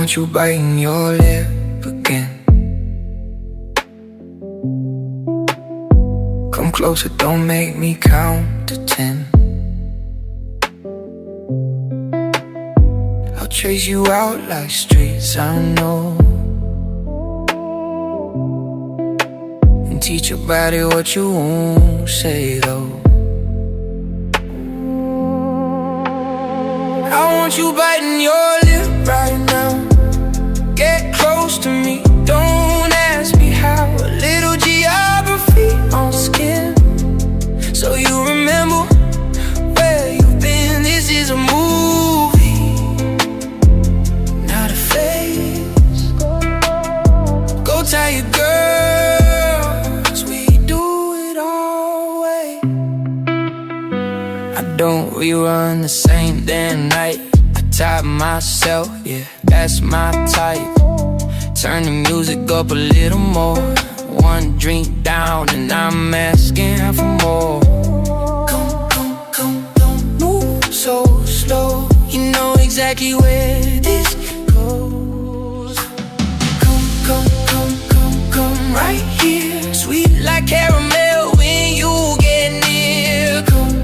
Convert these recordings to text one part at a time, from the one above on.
want you biting your lip again. Come closer, don't make me count to 10. I'll chase you out like streets I know, and teach your body what you won't say though. I want you biting your lip right now. Get close to me, don't ask me how. A little geography on skin, so you remember where you've been. This is a movie, not a phase. Go tell your girls we do it our way. I don't rerun the same damn night. I top myself, yeah, that's my type. Turn the music up a little more. One drink down and I'm asking for more. Come, don't move so slow. You know exactly where this goes. Come right here. Sweet like caramel when you get near.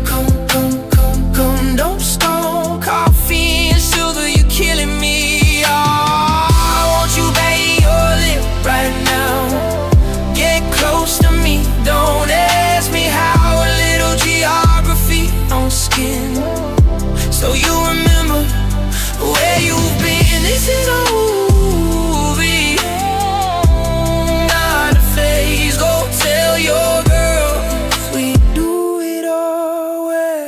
Come, don't stop. Coffee and sugar, you're killing me. I want you bite your lip right now. Get close to me, don't ask me how. A little geography on skin, so you remember where you've been. This is a movie, not a phase. Go tell your girls we do it our way.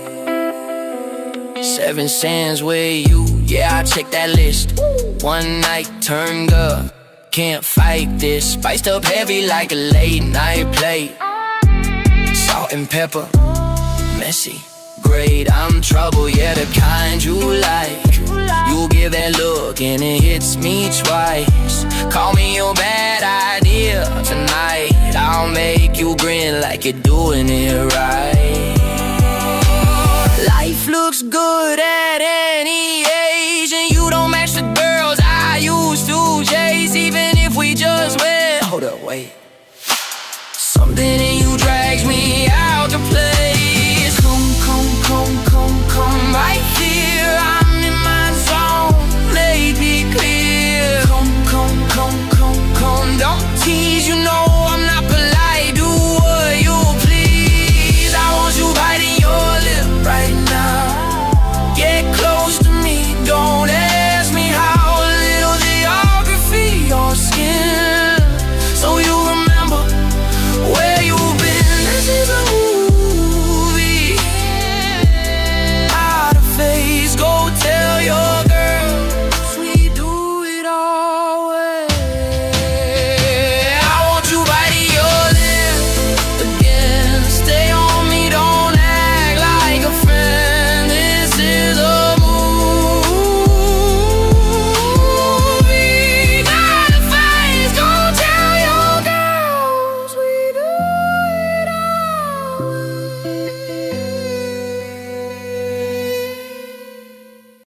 7 sands where you, yeah, I check that list. One night turned up, can't fight this. Spiced up heavy like a late night plate. Salt and pepper, messy, great. I'm trouble, yeah, the kind you like. You give that look and it hits me twice. Call me your bad idea tonight. I'll make you grin like you're doing it right. Life looks good at any age, and you don't match the girls I used to chase. Even if we just went, hold up, wait. Something